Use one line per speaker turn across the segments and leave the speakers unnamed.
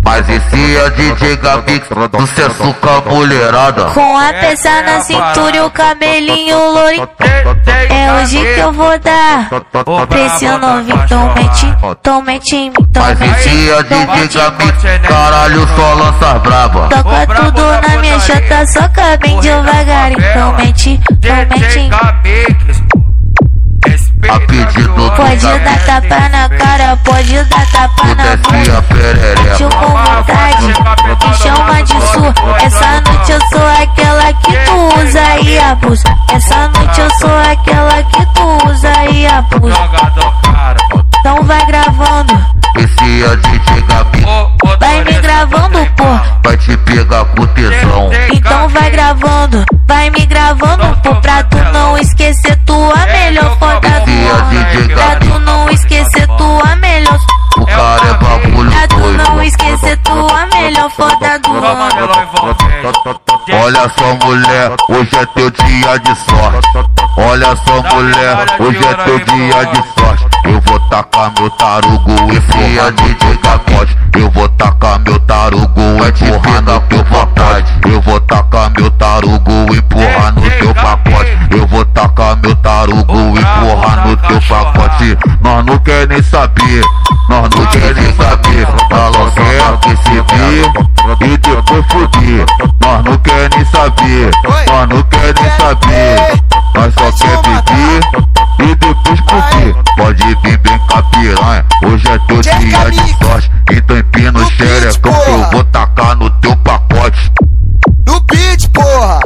Mas esse é DJ Gabi, sucesso com a mulherada.
Com a peça na cintura e o cabelinho lourinho, é hoje que eu vou dar pra esse novinho. Então mete em mim,
Mas esse é DJ Gabi, caralho, só lança braba.
Toca tudo na minha chata, soca bem devagarinho. Então mete em mim.
A pedido
Pode dar tapa na cara, pode dar tapa na bunda. Mete com vontade, me chama de sua. Essa noite eu sou aquela que tu usa e abusa. Essa noite eu sou aquela que tu usa e abusa. Então vai gravando.
Esse é DJ Gabi,
Vai me gravando, pô.
vai te pegar com tesão.
Então vai gravando, vai me gravando, pô. Pra tu não esquecer tua melhor foda do ano. Pra tu não esquecer tua melhor.
O cara é bagulho
Pra tu
doido.
não esquecer tua melhor foda do ano.
Olha só, mulher, hoje é teu dia de sorte. Olha só, mulher, hoje é teu dia de sorte. Eu vou tacar meu tarugo e fria DJ Capote. Eu vou tacar meu tarugo e empurrar no teu pacote. Eu vou tacar meu tarugo e empurrar no teu pacote. Eu vou tacar meu tarugo e empurrar no teu pacote. Nós não quer nem saber, nós não quer nem saber. Ela quer que se vir e depois fudir. Nós não quer nem saber, nós não quer nem saber. Nós só quer beber e depois fudir. Pode vir bem com a piranha, hoje é teu dia de sorte. Então empina o xerecão que eu vou tacar no teu pacote.
No beat, porra!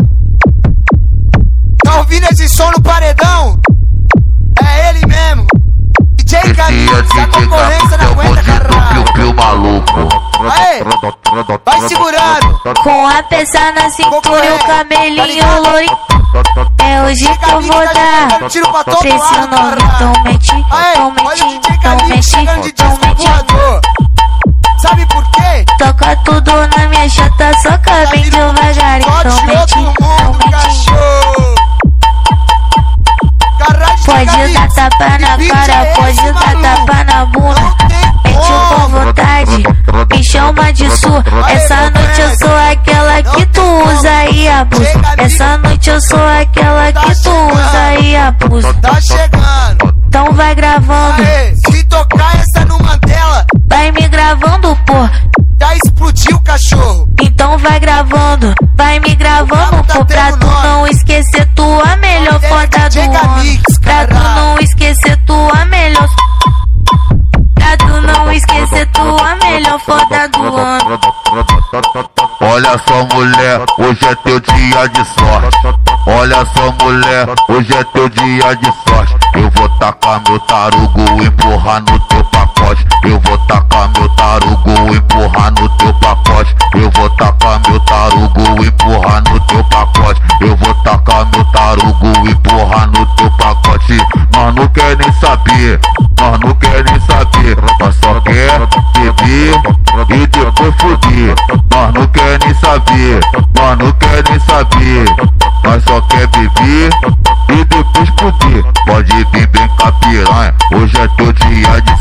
Tá ouvindo esse som no paredão? É ele mesmo! DJ
Esse é
Gabi, a
DJ
concorrência
Gabi,
não
é o
aguenta,
bonde do
caralho!
piu-piu maluco.
Aê! Vai segurando!
Com a peça na cintura e o cabelinho lourinho, é hoje que eu vou dar
Tiro pra todo
pra esse
lado,
novinho. Então mete,
Aê!
então
Olha o
mete,
DJ
então
Gabi
mete,
chegando de
então
disco
mete.
voador! Sabe por quê?
Toca tudo na minha chata, soca bem devagarinho. Então mete, então mete. Pode dar tapa na cara, pode dar tapa na bunda. Mete com vontade, me chama de sua. Essa noite eu sou aquela que tu usa e abusa. Essa noite eu sou aquela que tu usa e abusa.
Tá chegando!
Então vai gravando,
Aê! Se tocar essa no Mandela,
vai me gravando, pô.
já explodiu o cachorro!
Então vai gravando, vai me gravando, pô. Pra tu não esquecer tua melhor foda do ano. Pra tu não esquecer tua melhor. Pra tu não esquecer tua melhor foda do ano.
Olha só, mulher, hoje é teu dia de sorte. Olha só, mulher, hoje é teu dia de sorte. Eu vou tacar meu tarugo e empurrar no teu pacote. Eu vou tacar meu tarugo e empurrar no teu pacote. Eu vou tacar meu tarugo e empurrar no teu pacote. Eu vou tacar meu tarugo e empurrar no teu pacote. Nós não quer nem saber, nós não quer nem saber. Nós só quer beber e depois fudir. Nós não quer nem saber, nós não quer nem saber. Nós só quer beber e depois fudir. Pode vir bem com a piranha, hoje é teu dia de